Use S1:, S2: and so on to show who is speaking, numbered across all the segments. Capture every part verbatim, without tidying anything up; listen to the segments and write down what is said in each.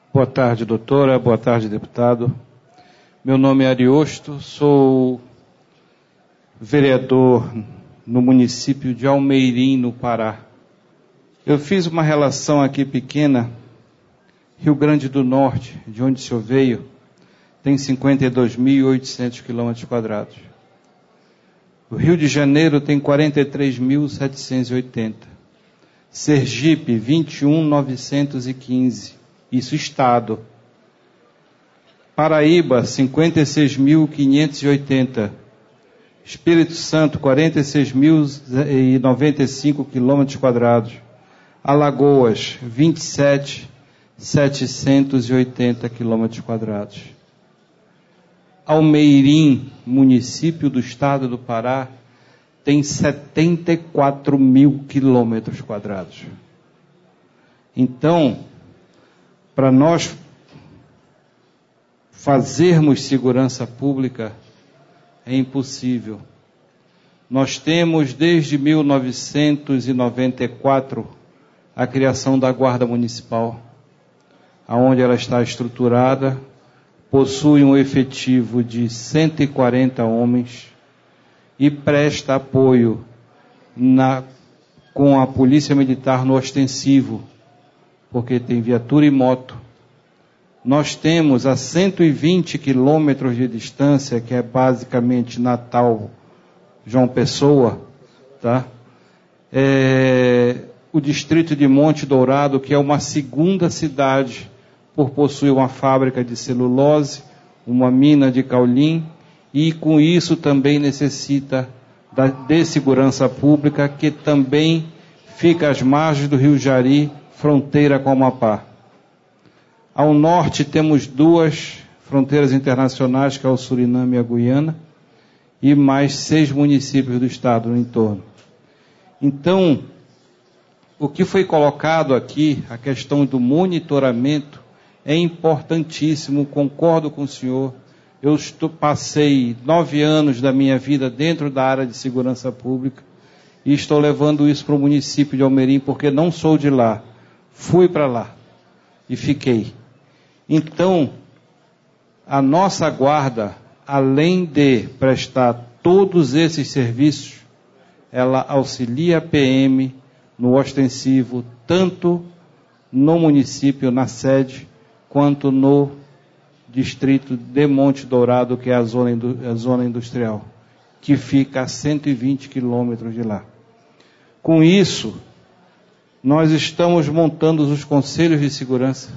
S1: Boa tarde, doutora. Boa tarde, deputado. Meu nome é Ariosto, sou vereador no município de Almeirim, no Pará. Eu fiz uma relação aqui pequena. Rio Grande do Norte, de onde o senhor veio, tem cinquenta e dois mil e oitocentos quilômetros quadrados. O Rio de Janeiro tem quarenta e três mil setecentos e oitenta. Sergipe, vinte e um mil novecentos e quinze. Isso, estado. Paraíba, cinquenta e seis mil quinhentos e oitenta. Espírito Santo, quarenta e seis mil e noventa e cinco quilômetros quadrados. Alagoas, vinte e sete mil setecentos e oitenta quilômetros quadrados. Almeirim, município do estado do Pará, tem setenta e quatro mil quilômetros quadrados. Então, para nós fazermos segurança pública, é impossível. Nós temos, desde mil novecentos e noventa e quatro, a criação da Guarda Municipal, aonde ela está estruturada, possui um efetivo de cento e quarenta homens e presta apoio na, com a Polícia Militar no ostensivo, porque tem viatura e moto. Nós temos a cento e vinte quilômetros de distância, que é basicamente Natal, João Pessoa, tá? É, o distrito de Monte Dourado, que é uma segunda cidade, por possuir uma fábrica de celulose, uma mina de caulim, e com isso também necessita da, de segurança pública, que também fica às margens do Rio Jari, fronteira com o Amapá. Ao norte temos duas fronteiras internacionais, que é o Suriname e a Guiana, e mais seis municípios do estado no entorno. Então, o que foi colocado aqui, a questão do monitoramento, é importantíssimo, concordo com o senhor. Eu estou, passei nove anos da minha vida dentro da área de segurança pública e estou levando isso para o município de Almeirim, porque não sou de lá. Fui para lá e fiquei. Então, a nossa guarda, além de prestar todos esses serviços, ela auxilia a P M no ostensivo, tanto no município, na sede, quanto no distrito de Monte Dourado, que é a zona, a zona industrial, que fica a cento e vinte quilômetros de lá. Com isso, nós estamos montando os conselhos de segurança.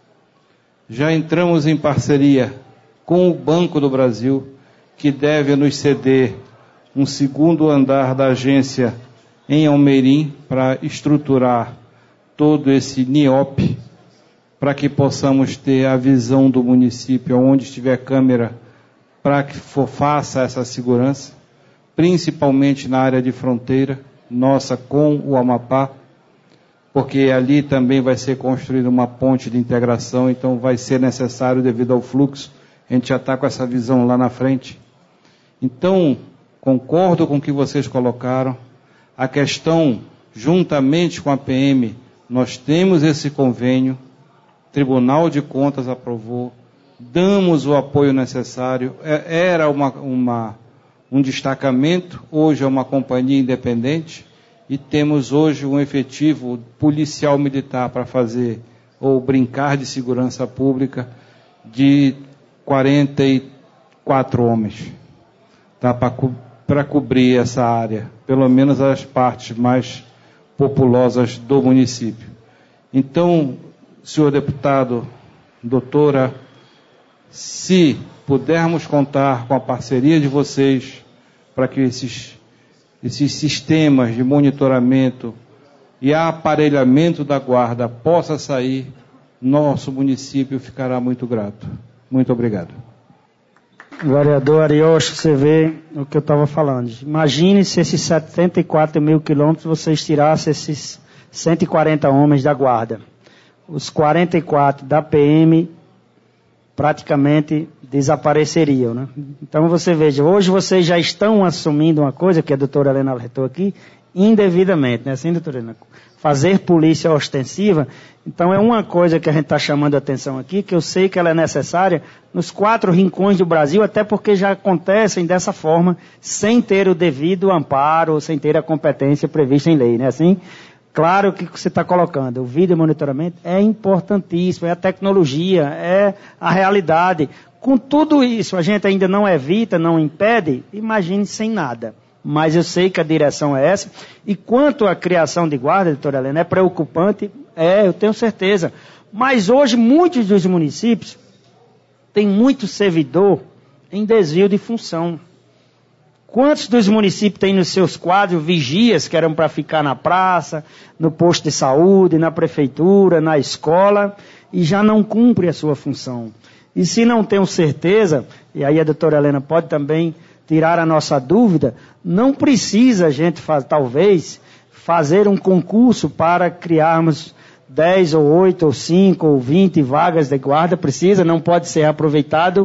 S1: Já entramos em parceria com o Banco do Brasil, que deve nos ceder um segundo andar da agência em Almeirim para estruturar todo esse N I O P, para que possamos ter a visão do município, onde estiver câmera, para que for, faça essa segurança, principalmente na área de fronteira nossa com o Amapá, porque ali também vai ser construída uma ponte de integração, então vai ser necessário devido ao fluxo. A gente já está com essa visão lá na frente. Então, concordo com o que vocês colocaram. A questão, juntamente com a P M, nós temos esse convênio, o Tribunal de Contas aprovou, damos o apoio necessário, era uma, uma, um destacamento, hoje é uma companhia independente, e temos hoje um efetivo policial militar para fazer, ou brincar de segurança pública, de quarenta e quatro homens, tá, para co para cobrir essa área, pelo menos as partes mais populosas do município. Então, senhor deputado, doutora, se pudermos contar com a parceria de vocês para que esses, esses sistemas de monitoramento e aparelhamento da guarda possa sair, nosso município ficará muito grato. Muito obrigado.
S2: Vereador Ariosto, você vê o que eu estava falando. Imagine se esses setenta e quatro mil quilômetros vocês tirassem esses cento e quarenta homens da guarda. Os quarenta e quatro da P M praticamente desapareceriam, né? Então você veja, hoje vocês já estão assumindo uma coisa que a doutora Helena alertou aqui, indevidamente, né? Assim, doutora Helena? Fazer polícia ostensiva. Então é uma coisa que a gente está chamando a atenção aqui, que eu sei que ela é necessária nos quatro rincões do Brasil, até porque já acontecem dessa forma, sem ter o devido amparo, sem ter a competência prevista em lei, né? Assim, claro que você está colocando, o vídeo monitoramento é importantíssimo, é a tecnologia, é a realidade. Com tudo isso, a gente ainda não evita, não impede, imagine sem nada. Mas eu sei que a direção é essa. E quanto à criação de guarda, doutora Helena, é preocupante? É, eu tenho certeza. Mas hoje, muitos dos municípios têm muito servidor em desvio de função. Quantos dos municípios têm nos seus quadros vigias que eram para ficar na praça, no posto de saúde, na prefeitura, na escola, e já não cumpre a sua função? E se não tenho certeza, e aí a doutora Helena pode também tirar a nossa dúvida, não precisa a gente, faz, talvez, fazer um concurso para criarmos dez ou oito ou cinco ou vinte vagas de guarda, precisa, não pode ser aproveitado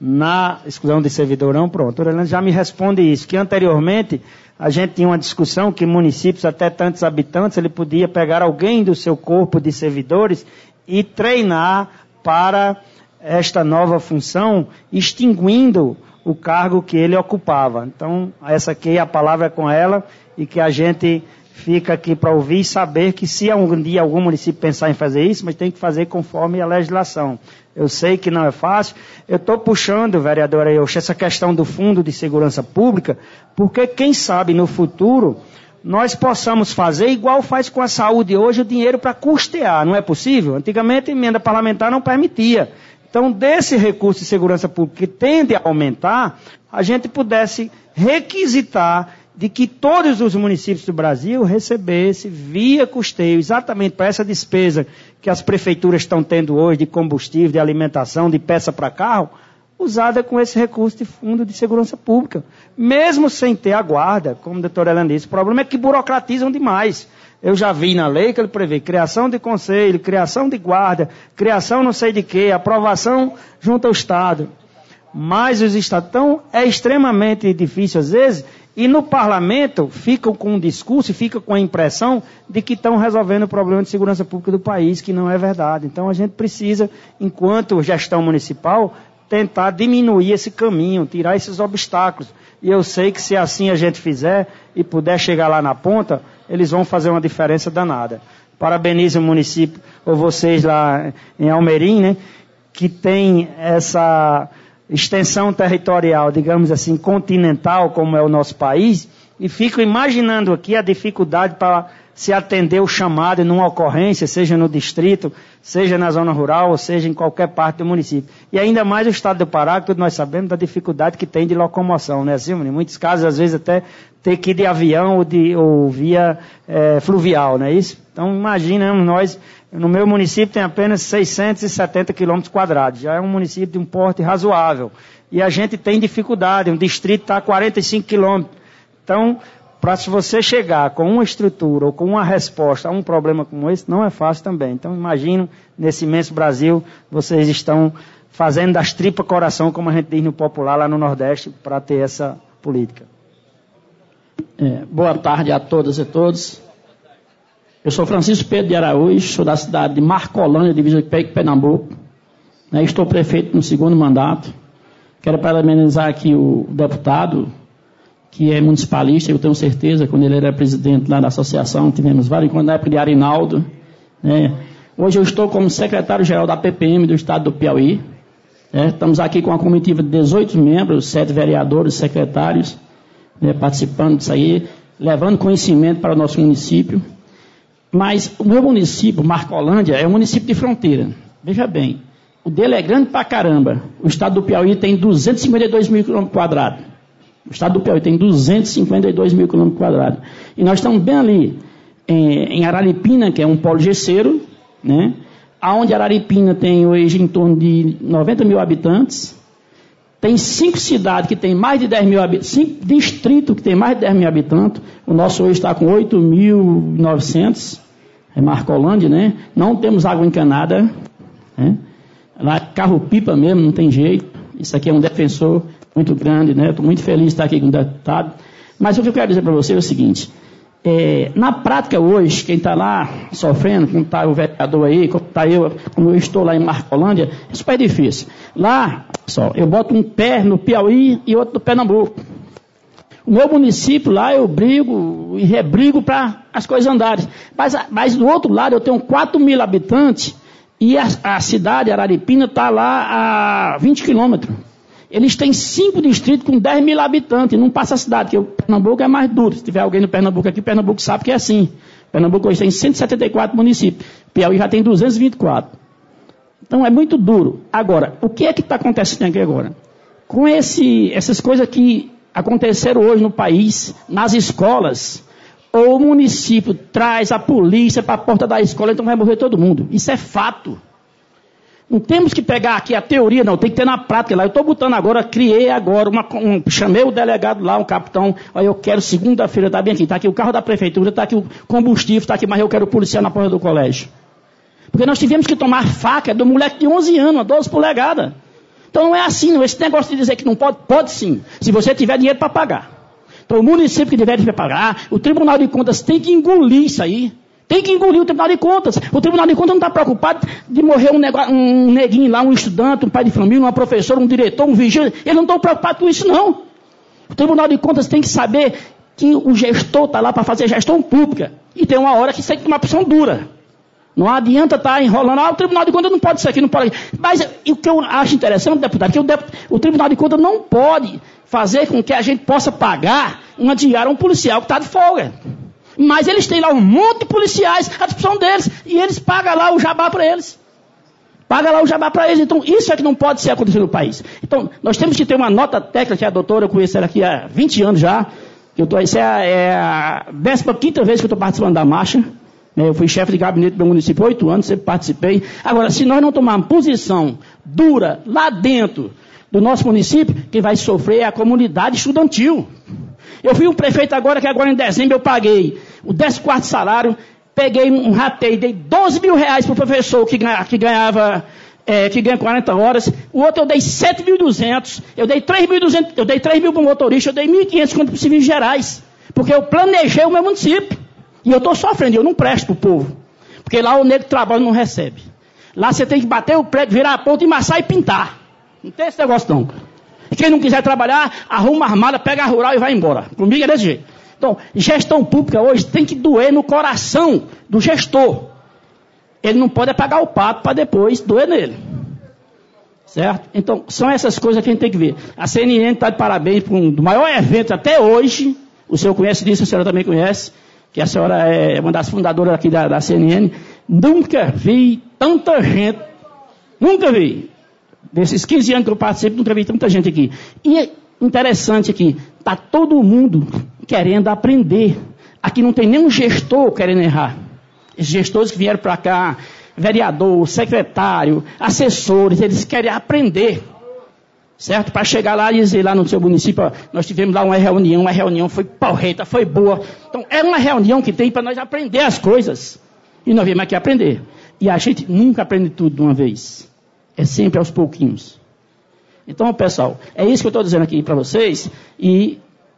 S2: na exclusão de servidor, não, pronto. A doutora Helena já me responde isso, que anteriormente a gente tinha uma discussão que municípios até tantos habitantes, ele podia pegar alguém do seu corpo de servidores e treinar para esta nova função, extinguindo o cargo que ele ocupava. Então, essa aqui é a palavra com ela e que a gente fica aqui para ouvir e saber que se algum dia algum município pensar em fazer isso, mas tem que fazer conforme a legislação. Eu sei que não é fácil. Eu estou puxando, vereadora Yoshi, essa questão do Fundo de Segurança Pública, porque quem sabe no futuro nós possamos fazer igual faz com a saúde hoje, o dinheiro para custear. Não é possível? Antigamente a emenda parlamentar não permitia. Então, desse recurso de segurança pública que tende a aumentar, a gente pudesse requisitar de que todos os municípios do Brasil recebessem via custeio, exatamente para essa despesa que as prefeituras estão tendo hoje de combustível, de alimentação, de peça para carro, usada com esse recurso de fundo de segurança pública. Mesmo sem ter a guarda, como a doutora Helena disse, o problema é que burocratizam demais. Eu já vi na lei que ele prevê criação de conselho, criação de guarda, criação não sei de quê, aprovação junto ao Estado. Mas os estados é extremamente difícil às vezes, e no parlamento ficam com um discurso e ficam com a impressão de que estão resolvendo o problema de segurança pública do país, que não é verdade. Então a gente precisa, enquanto gestão municipal, tentar diminuir esse caminho, tirar esses obstáculos. E eu sei que se assim a gente fizer e puder chegar lá na ponta, eles vão fazer uma diferença danada. Parabenizo o município, ou vocês lá em Almerim, né, que tem essa extensão territorial, digamos assim, continental, como é o nosso país, e fico imaginando aqui a dificuldade para se atender o chamado numa ocorrência, seja no distrito, seja na zona rural, ou seja em qualquer parte do município. E ainda mais o estado do Pará, que todos nós sabemos da dificuldade que tem de locomoção, né? Assim, em muitos casos, às vezes, até ter que ir de avião ou, de, ou via é, fluvial, não é isso? Então, imagina, nós, no meu município tem apenas seiscentos e setenta quilômetros quadrados, já é um município de um porte razoável. E a gente tem dificuldade, um distrito está a quarenta e cinco quilômetros. Então, para se você chegar com uma estrutura ou com uma resposta a um problema como esse, não é fácil também. Então, imagino, nesse imenso Brasil, vocês estão fazendo das tripas coração, como a gente diz no popular, lá no Nordeste, para ter essa política.
S3: É, boa tarde a todas e todos. Eu sou Francisco Pedro de Araújo, sou da cidade de Marcolândia, divisa de Pernambuco. Né, estou prefeito no segundo mandato. Quero parabenizar aqui o deputado, que é municipalista, eu tenho certeza, quando ele era presidente lá da associação, tivemos vários encontros na época de Arinaldo. Né. Hoje eu estou como secretário-geral da P P M do estado do Piauí. Né. Estamos aqui com uma comitiva de dezoito membros, sete vereadores, secretários, né, participando disso aí, levando conhecimento para o nosso município. Mas o meu município, Marcolândia, é um município de fronteira. Veja bem, o dele é grande pra caramba. O estado do Piauí tem duzentos e cinquenta e dois mil quilômetros quadrados. O estado do Piauí tem duzentos e cinquenta e dois mil quilômetros quadrados. E nós estamos bem ali, em, em Araripina, que é um polo gesseiro, né? Onde Araripina tem hoje em torno de noventa mil habitantes. Tem cinco cidades que tem mais de dez mil habitantes, cinco distritos que tem mais de dez mil habitantes. O nosso hoje está com oito mil e novecentos, é Marcolândia, né? Não temos água encanada, né? Lá carro-pipa mesmo, não tem jeito. Isso aqui é um defensor muito grande, né? Estou muito feliz de estar aqui com o deputado. Mas o que eu quero dizer para você é o seguinte: É, na prática hoje, quem está lá sofrendo, como está o vereador aí, como está eu, como eu estou lá em Marcolândia, é super difícil. Lá, só, eu boto um pé no Piauí e outro no Pernambuco. O meu município lá eu brigo e rebrigo para as coisas andarem. Mas, mas do outro lado eu tenho quatro mil habitantes e a, a cidade, Araripina, está lá a vinte quilômetros. Eles têm cinco distritos com dez mil habitantes, não passa a cidade, porque o Pernambuco é mais duro. Se tiver alguém no Pernambuco aqui, o Pernambuco sabe que é assim. O Pernambuco hoje tem cento e setenta e quatro municípios, o Piauí já tem duzentos e vinte e quatro. Então é muito duro. Agora, o que é que está acontecendo aqui agora? Com esse, essas coisas que aconteceram hoje no país, nas escolas, ou o município traz a polícia para a porta da escola, então vai morrer todo mundo. Isso é fato. Não temos que pegar aqui a teoria, não, tem que ter na prática lá. Eu estou botando agora, criei agora, uma, um, chamei o delegado lá, um capitão, olha, eu quero segunda-feira, está bem aqui, está aqui o carro da prefeitura, está aqui o combustível, está aqui, mas eu quero o policial na porta do colégio. Porque nós tivemos que tomar faca do moleque de onze anos, doze polegadas. Então não é assim, não. Esse negócio de dizer que não pode, pode sim, se você tiver dinheiro para pagar. Então o município que tiver para pagar, o Tribunal de Contas tem que engolir isso aí. Tem que engolir o Tribunal de Contas. O Tribunal de Contas não está preocupado de morrer um, negócio, um neguinho lá, um estudante, um pai de família, uma professora, um diretor, um vigilante. Eles não estão preocupados com isso, não. O Tribunal de Contas tem que saber que o gestor está lá para fazer gestão pública. E tem uma hora que tem que tomar opção dura. Não adianta estar tá enrolando. Ah, o Tribunal de Contas não pode isso aqui, não pode. Mas o que eu acho interessante, deputado, que o, de, o Tribunal de Contas não pode fazer com que a gente possa pagar uma diária a um policial que está de folga. Mas eles têm lá um monte de policiais à disposição deles. E eles pagam lá o jabá para eles. Paga lá o jabá para eles. Então, isso é que não pode ser acontecido no país. Então, nós temos que ter uma nota técnica, que a doutora, eu conheço ela aqui há vinte anos já. Que eu tô, isso é a, é a décima quinta vez que eu estou participando da marcha. Eu fui chefe de gabinete do meu município há oito anos, sempre participei. Agora, se nós não tomarmos posição dura lá dentro do nosso município, quem vai sofrer é a comunidade estudantil. Eu fui um prefeito agora, que agora em dezembro eu paguei o décimo quarto salário, peguei um rateio, dei doze mil reais para o professor que, ganha, que ganhava, é, que ganha quarenta horas, o outro eu dei sete mil e duzentos, eu dei três mil e duzentos, eu dei três mil para o motorista, eu dei mil e quinhentos para os civis gerais, porque eu planejei o meu município, e eu estou sofrendo, eu não presto para o povo, porque lá o negro trabalha e não recebe. Lá você tem que bater o prédio, virar a ponta, emassar e pintar. Não tem esse negócio não. Quem não quiser trabalhar, arruma a armada, pega a rural e vai embora. Comigo é desse jeito. Então, gestão pública hoje tem que doer no coração do gestor. Ele não pode pagar o pato para depois doer nele. Certo? Então, são essas coisas que a gente tem que ver. A C N N está de parabéns por um do maior evento até hoje. O senhor conhece disso, a senhora também conhece. Que a senhora é uma das fundadoras aqui da, da C N N. Nunca vi tanta gente. Nunca vi. Desses quinze anos que eu participo, nunca vi tanta gente aqui. E é interessante aqui, está todo mundo querendo aprender. Aqui não tem nenhum gestor querendo errar. Esses gestores que vieram para cá, vereador, secretário, assessores, eles querem aprender. Certo? Para chegar lá e dizer lá no seu município, ó, nós tivemos lá uma reunião, uma reunião foi porreta, foi boa. Então, é uma reunião que tem para nós aprender as coisas. E nós viemos aqui aprender. E a gente nunca aprende tudo de uma vez. É sempre aos pouquinhos. Então, pessoal, é isso que eu estou dizendo aqui para vocês. E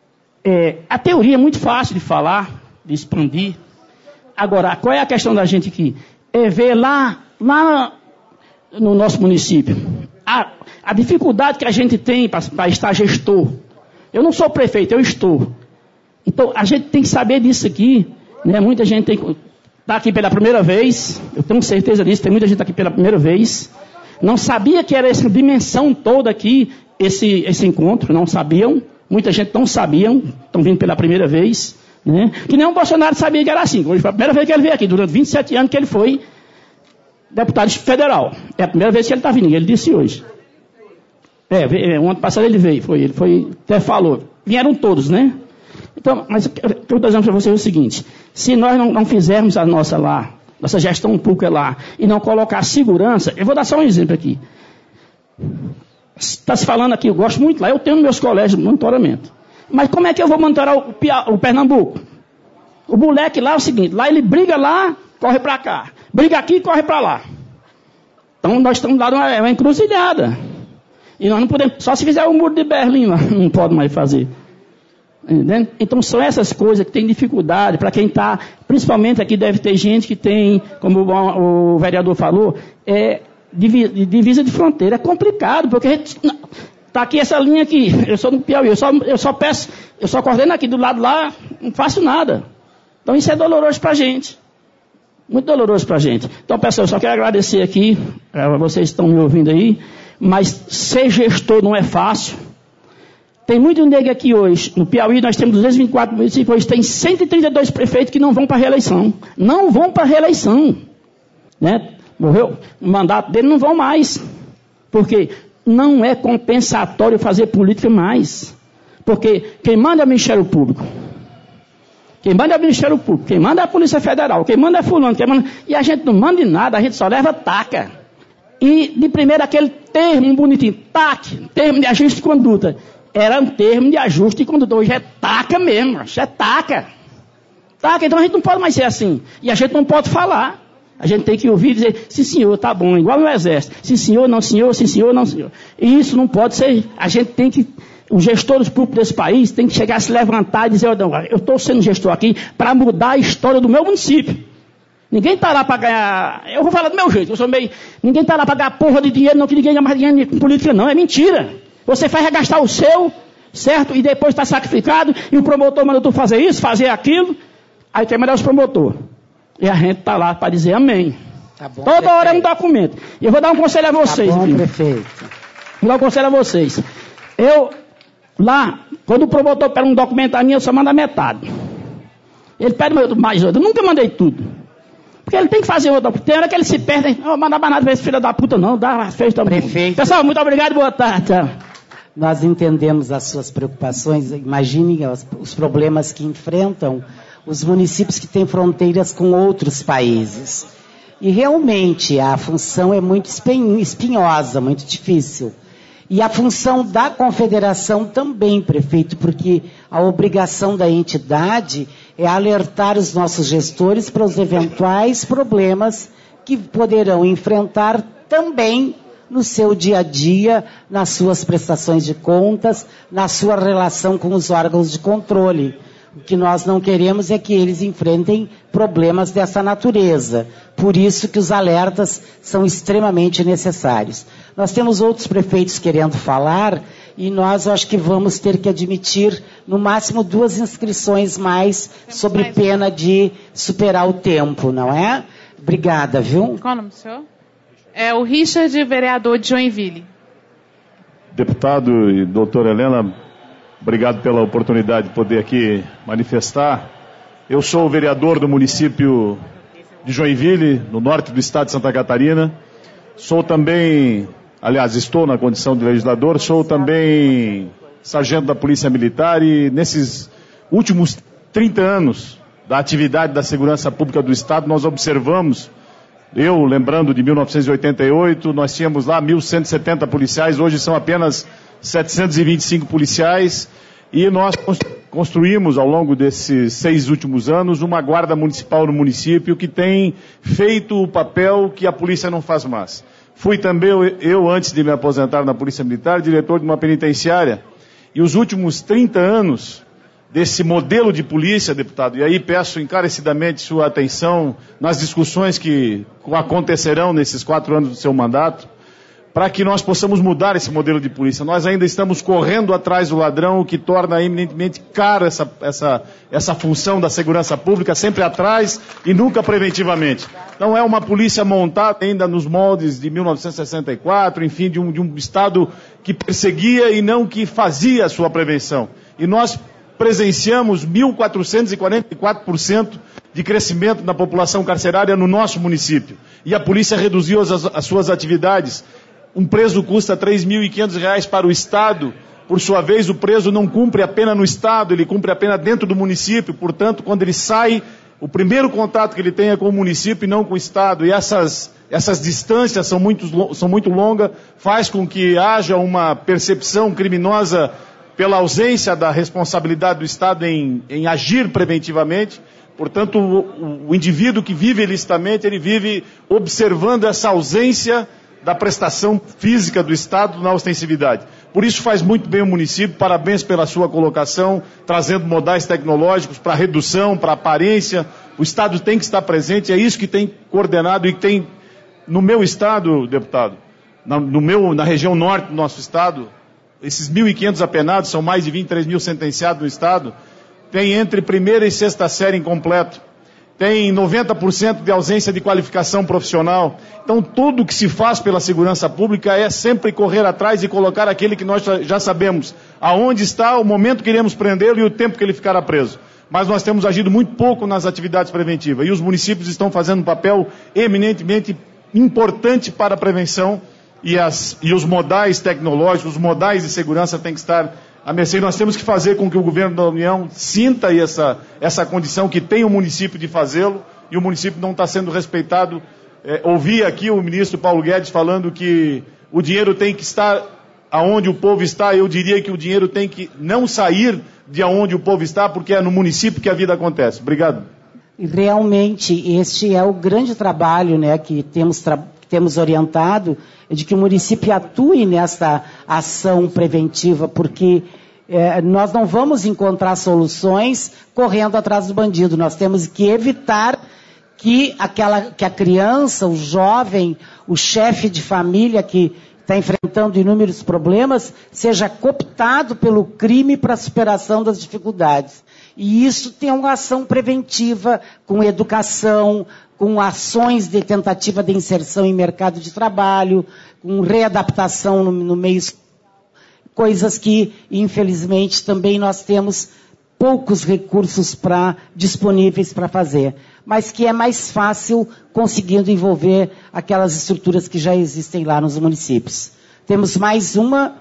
S3: é, a teoria é muito fácil de falar, de expandir. Agora, qual é a questão da gente aqui? É ver lá, lá no nosso município, a, a dificuldade que a gente tem para estar gestor. Eu não sou prefeito, eu estou. Então, a gente tem que saber disso aqui. Né? Muita gente está aqui pela primeira vez. Eu tenho certeza disso, tem muita gente aqui pela primeira vez. Não sabia que era essa dimensão toda aqui, esse, esse encontro, não sabiam. Muita gente não sabiam, estão vindo pela primeira vez. Né? Que nem o Bolsonaro sabia que era assim. Hoje foi a primeira vez que ele veio aqui, durante vinte e sete anos que ele foi deputado federal. É a primeira vez que ele está vindo, ele disse hoje. É, o ano passado ele veio, foi, ele foi, até falou. Vieram todos, né? Então, mas o que eu estou dizendo para vocês é o seguinte, se nós não, não fizermos a nossa lá, nossa gestão pública lá, e não colocar segurança, eu vou dar só um exemplo aqui. Está se falando aqui, eu gosto muito lá, eu tenho meus colégios de monitoramento. Mas como é que eu vou monitorar o, o Pernambuco? O moleque lá é o seguinte, lá ele briga lá, corre para cá. Briga aqui, corre para lá. Então nós estamos lá numa uma encruzilhada. E nós não podemos, só se fizer o muro de Berlim lá, não pode mais fazer. Entendeu? Então são essas coisas que tem dificuldade para quem está, principalmente aqui deve ter gente que tem, como o, o vereador falou, é, divisa de fronteira. É complicado, porque a gente está aqui essa linha aqui, eu sou do Piauí, eu só, eu só peço, eu só coordeno aqui do lado lá, não faço nada. Então isso é doloroso para a gente. Muito doloroso para a gente. Então, pessoal, eu só quero agradecer aqui, é, vocês estão me ouvindo aí, mas ser gestor não é fácil. Tem muito nego aqui hoje. No Piauí nós temos duzentos e vinte e quatro municípios, hoje tem cento e trinta e dois prefeitos que não vão para a reeleição. Não vão para a reeleição. Né? Morreu o mandato dele, não vão mais. Porque não é compensatório fazer política mais. Porque quem manda é o Ministério Público. Quem manda é o Ministério Público, quem manda é a Polícia Federal, quem manda é fulano, quem manda... E a gente não manda em nada, a gente só leva taca. E de primeiro aquele termo bonitinho, T A C, termo de ajuste de conduta. Era um termo de ajuste de conduta, hoje é taca mesmo, isso é taca. Taca, então a gente não pode mais ser assim. E a gente não pode falar. A gente tem que ouvir e dizer, sim senhor, tá bom, igual no exército. Sim senhor, não senhor, sim senhor, não senhor. E isso não pode ser, a gente tem que... Os gestores públicos desse país têm que chegar a se levantar e dizer, eu estou sendo gestor aqui para mudar a história do meu município. Ninguém está lá para ganhar, eu vou falar do meu jeito, eu sou meio, ninguém está lá para ganhar porra de dinheiro, não que ninguém ganha mais dinheiro com política não, é mentira. Você faz gastar o seu, certo? E depois está sacrificado, e o promotor manda tu fazer isso, fazer aquilo, aí tem que mandar os promotores. E a gente está lá para dizer amém. Tá bom, toda prefeito. Hora é um documento. E eu vou dar um conselho a vocês.
S2: Tá bom,
S3: viu?
S2: prefeito.
S3: Vou dar um conselho a vocês. Eu... Lá, quando o promotor pede um documento a mim, eu só mando a metade. Ele pede mais outro. Eu nunca mandei tudo. Porque ele tem que fazer outro. Tem hora que ele se perde. Não vou mandar mais nada pra esse filho da puta, não. Dá fez também.
S2: Prefeito.
S3: Pessoal, muito obrigado e boa tarde. Tchau.
S2: Nós entendemos as suas preocupações. Imaginem os, os problemas que enfrentam os municípios que têm fronteiras com outros países. E realmente a função é muito espinhosa, muito difícil. E a função da confederação também, prefeito, porque a obrigação da entidade é alertar os nossos gestores para os eventuais problemas que poderão enfrentar também no seu dia a dia, nas suas prestações de contas, na sua relação com os órgãos de controle. O que nós não queremos é que eles enfrentem problemas dessa natureza. Por isso que os alertas são extremamente necessários. Nós temos outros prefeitos querendo falar e nós acho que vamos ter que admitir no máximo duas inscrições mais sobre pena de superar o tempo, não é? Obrigada, viu?
S4: Qual o nome do senhor? É o Richard, vereador de Joinville.
S5: Deputado e doutora Helena, obrigado pela oportunidade de poder aqui manifestar. Eu sou o vereador do município de Joinville, no norte do estado de Santa Catarina. Sou também, aliás, estou na condição de legislador, sou também sargento da Polícia Militar e nesses últimos trinta anos da atividade da segurança pública do estado, nós observamos, eu lembrando de mil novecentos e oitenta e oito, nós tínhamos lá mil cento e setenta policiais, hoje são apenas setecentos e vinte e cinco policiais, e nós construímos ao longo desses seis últimos anos uma guarda municipal no município que tem feito o papel que a polícia não faz mais. Fui também, eu antes de me aposentar na Polícia Militar, diretor de uma penitenciária, e os últimos trinta anos desse modelo de polícia, deputado, e aí peço encarecidamente sua atenção nas discussões que acontecerão nesses quatro anos do seu mandato, para que nós possamos mudar esse modelo de polícia. Nós ainda estamos correndo atrás do ladrão, o que torna eminentemente caro essa, essa, essa função da segurança pública, sempre atrás e nunca preventivamente. Não é uma polícia montada ainda nos moldes de mil novecentos e sessenta e quatro, enfim, de um, de um Estado que perseguia e não que fazia a sua prevenção. E nós presenciamos mil quatrocentos e quarenta e quatro por cento de crescimento na população carcerária no nosso município. E a polícia reduziu as, as suas atividades. Um preso custa três mil e quinhentos reais para o Estado. Por sua vez, o preso não cumpre a pena no Estado, ele cumpre a pena dentro do município. Portanto, quando ele sai, o primeiro contato que ele tem é com o município e não com o Estado. E essas, essas distâncias são muito, são muito longas, faz com que haja uma percepção criminosa pela ausência da responsabilidade do Estado em, em agir preventivamente. Portanto, o, o indivíduo que vive ilicitamente, ele vive observando essa ausência da prestação física do Estado na ostensividade. Por isso faz muito bem o município, parabéns pela sua colocação, trazendo modais tecnológicos para redução, para aparência. O Estado tem que estar presente, é isso que tem coordenado e tem, no meu Estado, deputado, na, no meu, na região norte do nosso Estado, esses mil e quinhentos apenados, são mais de vinte e três mil sentenciados no Estado, tem entre primeira e sexta série incompleto, tem noventa por cento de ausência de qualificação profissional. Então, tudo que se faz pela segurança pública é sempre correr atrás e colocar aquele que nós já sabemos aonde está, o momento que iremos prendê-lo e o tempo que ele ficará preso. Mas nós temos agido muito pouco nas atividades preventivas e os municípios estão fazendo um papel eminentemente importante para a prevenção e, as, e os modais tecnológicos, os modais de segurança têm que estar a mercê. Nós temos que fazer com que o governo da União sinta essa, essa condição que tem o município de fazê-lo e o município não está sendo respeitado. É, ouvi aqui o ministro Paulo Guedes falando que o dinheiro tem que estar aonde o povo está. Eu diria que o dinheiro tem que não sair de aonde o povo está, porque é no município que a vida acontece. Obrigado.
S6: Realmente, este é o grande trabalho, né, que temos, tra que temos orientado, de que o município atue nesta ação preventiva, porque é, nós não vamos encontrar soluções correndo atrás do bandido. Nós temos que evitar que, aquela, que a criança, o jovem, o chefe de família que está enfrentando inúmeros problemas, seja cooptado pelo crime para a superação das dificuldades. E isso tem uma ação preventiva, com educação, com ações de tentativa de inserção em mercado de trabalho, com readaptação no, no meio, coisas que, infelizmente, também nós temos poucos recursos pra, disponíveis para fazer, mas que é mais fácil conseguindo envolver aquelas estruturas que já existem lá nos municípios. Temos mais uma.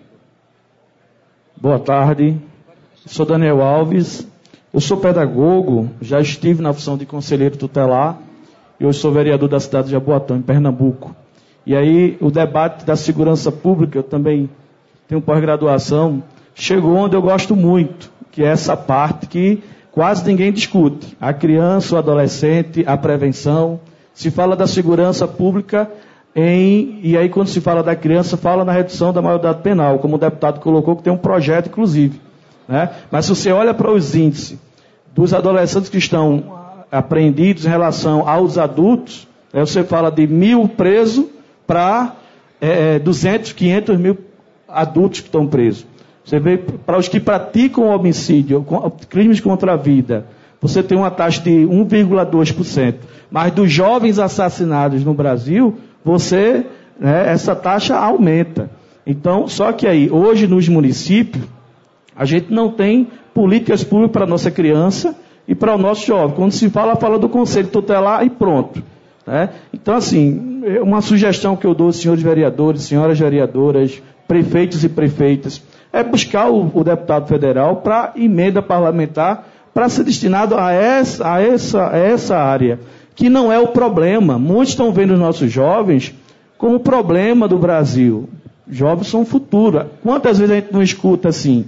S7: Boa tarde, sou Daniel Alves, eu sou pedagogo, já estive na função de conselheiro tutelar e hoje sou vereador da cidade de Jaboatão, em Pernambuco. E aí o debate da segurança pública, eu também tenho pós-graduação, chegou onde eu gosto muito, que é essa parte que quase ninguém discute. A criança, o adolescente, a prevenção. Se fala da segurança pública em... E aí quando se fala da criança, fala na redução da maioridade penal, como o deputado colocou, que tem um projeto, inclusive. Né? Mas se você olha para os índices dos adolescentes que estão apreendidos em relação aos adultos, aí você fala de mil presos para é, duzentos, quinhentos mil adultos que estão presos. Você vê, para os que praticam homicídio, crimes contra a vida, você tem uma taxa de um vírgula dois por cento. Mas dos jovens assassinados no Brasil, você, né, essa taxa aumenta. Então, só que aí, hoje nos municípios, a gente não tem políticas públicas para a nossa criança e para o nosso jovem. Quando se fala, fala do conselho tutelar e pronto. Né? Então, assim, uma sugestão que eu dou aos senhores vereadores, senhoras vereadoras, prefeitos e prefeitas, é buscar o, o deputado federal para emenda parlamentar para ser destinado a essa, a, essa, a essa área, que não é o problema. Muitos estão vendo os nossos jovens como o problema do Brasil. Jovens são o futuro. Quantas vezes a gente não escuta assim,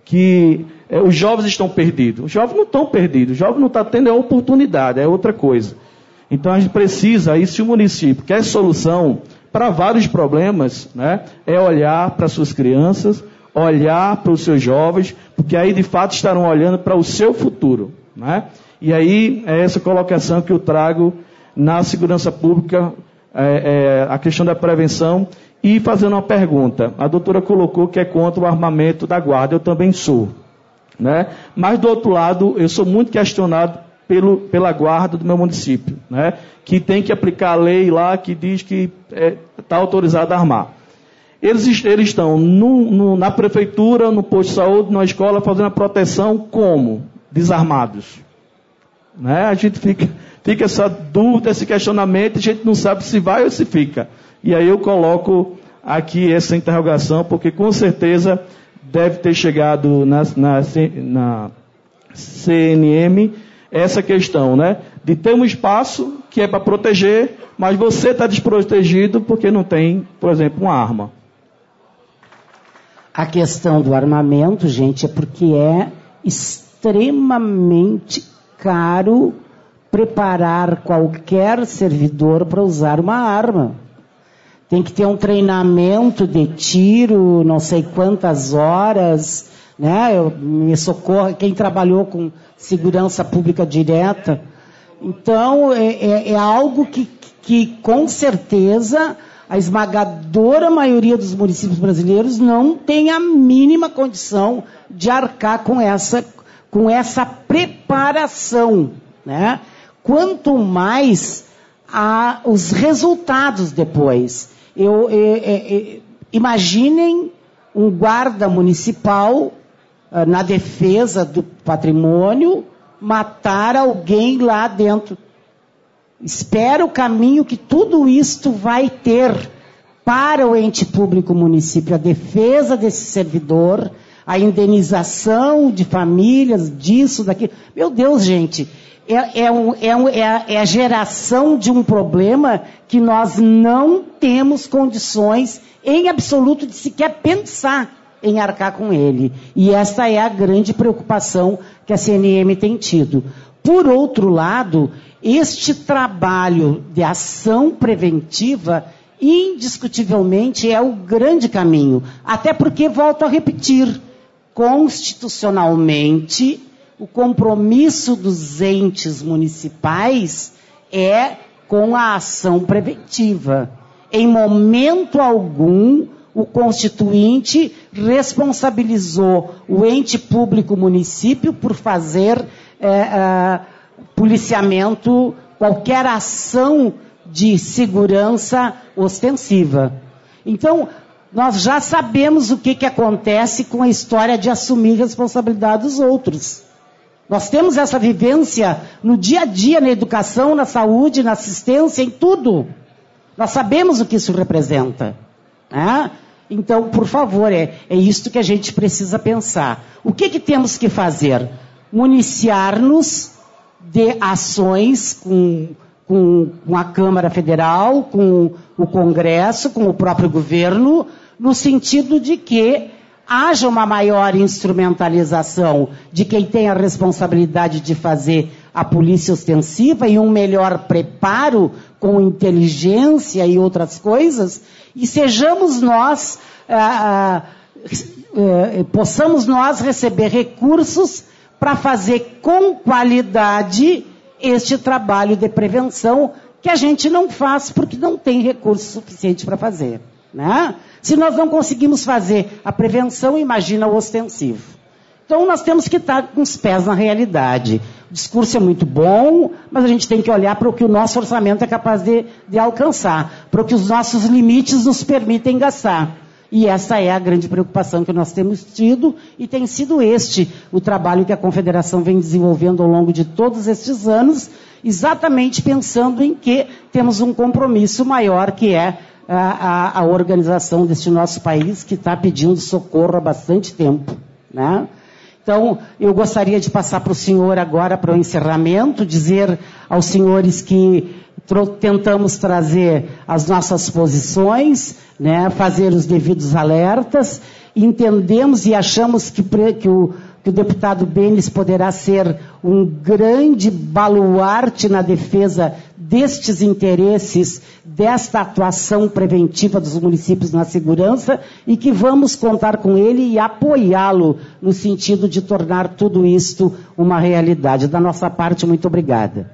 S7: que é, os jovens estão perdidos? Os jovens não estão perdidos, os jovens não estão tendo a oportunidade, é outra coisa. Então a gente precisa, aí se o município quer solução para vários problemas, né, é olhar para suas crianças, olhar para os seus jovens, porque aí de fato estarão olhando para o seu futuro. Né? E aí é essa colocação que eu trago na segurança pública, é, é, a questão da prevenção. E fazendo uma pergunta, a doutora colocou que é contra o armamento da guarda, eu também sou. Né? Mas do outro lado, eu sou muito questionado pelo, pela guarda do meu município, né? Que tem que aplicar a lei lá que diz que está é, autorizado a armar. Eles, eles estão no, no, na prefeitura, no posto de saúde, na escola, fazendo a proteção como? Desarmados. Né? A gente fica, fica essa dúvida, esse questionamento, a gente não sabe se vai ou se fica. E aí eu coloco aqui essa interrogação, porque com certeza deve ter chegado na, na, na C N M essa questão, né? De ter um espaço que é para proteger, mas você está desprotegido porque não tem, por exemplo, uma arma.
S6: A questão do armamento, gente, é porque é extremamente caro preparar qualquer servidor para usar uma arma. tem que ter um treinamento de tiro, não sei quantas horas, né? Eu, me socorro, quem trabalhou com segurança pública direta. Então, é, é, é algo que, que, com certeza, a esmagadora maioria dos municípios brasileiros não tem a mínima condição de arcar com essa, com essa preparação, né? Quanto mais a, os resultados depois. Eu, eu, eu, eu, imaginem um guarda municipal uh, na defesa do patrimônio matar alguém lá dentro. Espera o caminho que tudo isto vai ter para o ente público município, a defesa desse servidor, a indenização de famílias, disso, daquilo. Meu Deus, gente, é, é, um, é, um, é, a, é a geração de um problema que nós não temos condições em absoluto de sequer pensar em arcar com ele. E esta é a grande preocupação que a C N M tem tido. Por outro lado, este trabalho de ação preventiva, indiscutivelmente, é o grande caminho. Até porque, volto a repetir, constitucionalmente, o compromisso dos entes municipais é com a ação preventiva. Em momento algum, o Constituinte responsabilizou o ente público município por fazer é, é, policiamento, qualquer ação de segurança ostensiva. Então, nós já sabemos o que, que acontece com a história de assumir responsabilidade dos outros. Nós temos essa vivência no dia a dia, na educação, na saúde, na assistência, em tudo. Nós sabemos o que isso representa, né? Então, por favor, é, é isto que a gente precisa pensar. O que, que temos que fazer? Municiar-nos de ações com, com, com a Câmara Federal, com o Congresso, com o próprio governo, no sentido de que haja uma maior instrumentalização de quem tem a responsabilidade de fazer a polícia ostensiva e um melhor preparo com inteligência e outras coisas, e sejamos nós, ah, ah, ah, possamos nós receber recursos para fazer com qualidade este trabalho de prevenção que a gente não faz porque não tem recurso suficiente para fazer, né? Se nós não conseguimos fazer a prevenção, imagina o ostensivo. Então nós temos que estar com os pés na realidade. O discurso é muito bom, mas a gente tem que olhar para o que o nosso orçamento é capaz de, de alcançar, para o que os nossos limites nos permitem gastar. E essa é a grande preocupação que nós temos tido, e tem sido este o trabalho que a Confederação vem desenvolvendo ao longo de todos estes anos, exatamente pensando em que temos um compromisso maior, que é a, a, a organização deste nosso país, que está pedindo socorro há bastante tempo, né? Então, eu gostaria de passar para o senhor agora, para o encerramento, dizer aos senhores que tentamos trazer as nossas posições, né, fazer os devidos alertas, entendemos e achamos que, que, o, que o deputado Benes poderá ser um grande baluarte na defesa destes interesses, desta atuação preventiva dos municípios na segurança, e que vamos contar com ele e apoiá-lo no sentido de tornar tudo isto uma realidade. Da nossa parte, muito obrigada.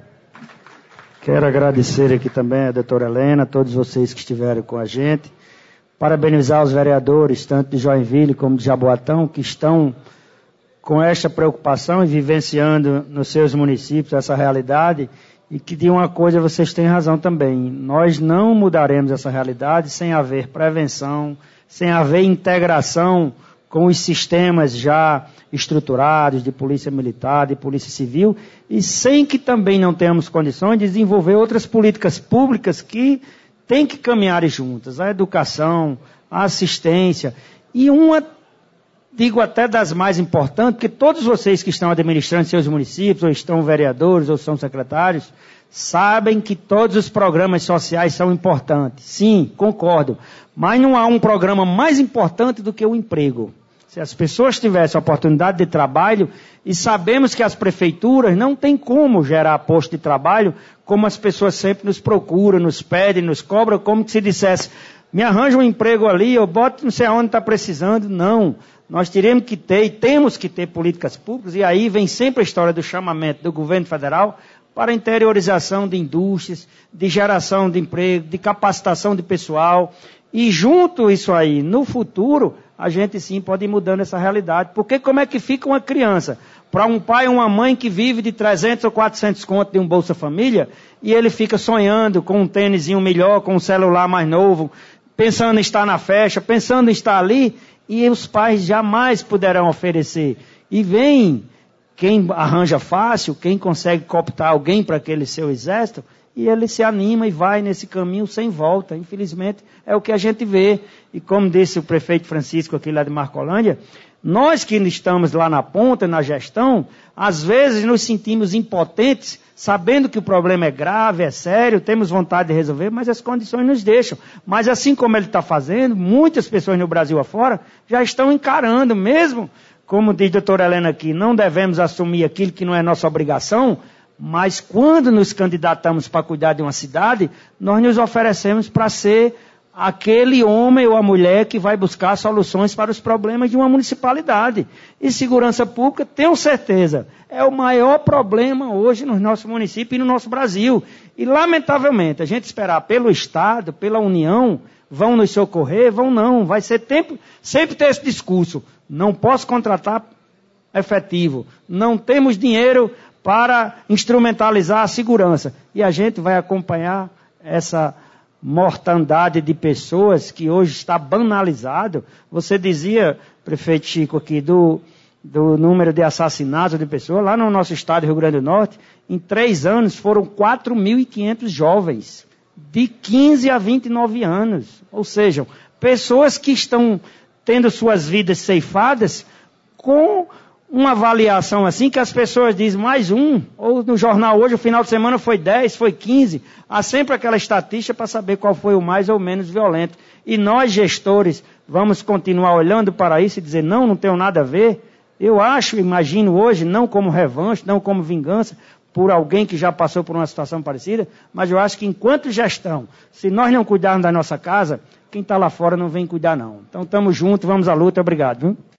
S2: Quero agradecer aqui também a doutora Helena, a todos vocês que estiveram com a gente, parabenizar os vereadores, tanto de Joinville como de Jaboatão, que estão com esta preocupação e vivenciando nos seus municípios essa realidade, e que de uma coisa vocês têm razão também, nós não mudaremos essa realidade sem haver prevenção, sem haver integração com os sistemas já estruturados de polícia militar, de polícia civil, e sem que também não tenhamos condições de desenvolver outras políticas públicas que têm que caminhar juntas, a educação, a assistência, e uma, digo até das mais importantes, porque todos vocês que estão administrando seus municípios, ou estão vereadores, ou são secretários, sabem que todos os programas sociais são importantes. Sim, concordo, mas não há um programa mais importante do que o emprego. Se as pessoas tivessem a oportunidade de trabalho, e sabemos que as prefeituras não têm como gerar posto de trabalho, como as pessoas sempre nos procuram, nos pedem, nos cobram, como se dissesse, me arranja um emprego ali, eu boto não sei aonde está precisando. Não, nós teremos que ter e temos que ter políticas públicas, e aí vem sempre a história do chamamento do governo federal para interiorização de indústrias, de geração de emprego, de capacitação de pessoal, e junto isso aí, no futuro, a gente sim pode ir mudando essa realidade. Porque como é que fica uma criança? Para um pai ou uma mãe que vive de trezentos ou quatrocentos contos de um Bolsa Família, e ele fica sonhando com um tênisinho melhor, com um celular mais novo, pensando em estar na festa, pensando em estar ali, e os pais jamais poderão oferecer. E vem quem arranja fácil, quem consegue cooptar alguém para aquele seu exército, e ele se anima e vai nesse caminho sem volta. Infelizmente, é o que a gente vê. E como disse o prefeito Francisco aqui lá de Marcolândia, nós que estamos lá na ponta, na gestão, às vezes nos sentimos impotentes, sabendo que o problema é grave, é sério, temos vontade de resolver, mas as condições nos deixam. Mas assim como ele está fazendo, muitas pessoas no Brasil afora já estão encarando, mesmo, como diz a doutora Helena aqui, não devemos assumir aquilo que não é nossa obrigação, mas quando nos candidatamos para cuidar de uma cidade, nós nos oferecemos para ser aquele homem ou a mulher que vai buscar soluções para os problemas de uma municipalidade. E segurança pública, tenho certeza, é o maior problema hoje no nosso município e no nosso Brasil. E, lamentavelmente, a gente esperar pelo Estado, pela União, vão nos socorrer, vão não. Vai ser tempo, sempre ter esse discurso. Não posso contratar efetivo. Não temos dinheiro para instrumentalizar a segurança. E a gente vai acompanhar essa mortandade de pessoas que hoje está banalizado. Você dizia, prefeito Chico, aqui, do, do número de assassinatos de pessoas. Lá no nosso estado, Rio Grande do Norte, em três anos foram quatro mil e quinhentos jovens, de quinze a vinte e nove anos. Ou seja, pessoas que estão tendo suas vidas ceifadas com uma avaliação assim, que as pessoas dizem mais um, ou no jornal hoje, o final de semana foi dez, foi quinze, há sempre aquela estatística para saber qual foi o mais ou menos violento. E nós, gestores, vamos continuar olhando para isso e dizer, não, não tem nada a ver. Eu acho, imagino hoje, não como revanche, não como vingança, por alguém que já passou por uma situação parecida, mas eu acho que enquanto gestão, se nós não cuidarmos da nossa casa, quem está lá fora não vem cuidar não. Então estamos juntos, vamos à luta, obrigado. Viu?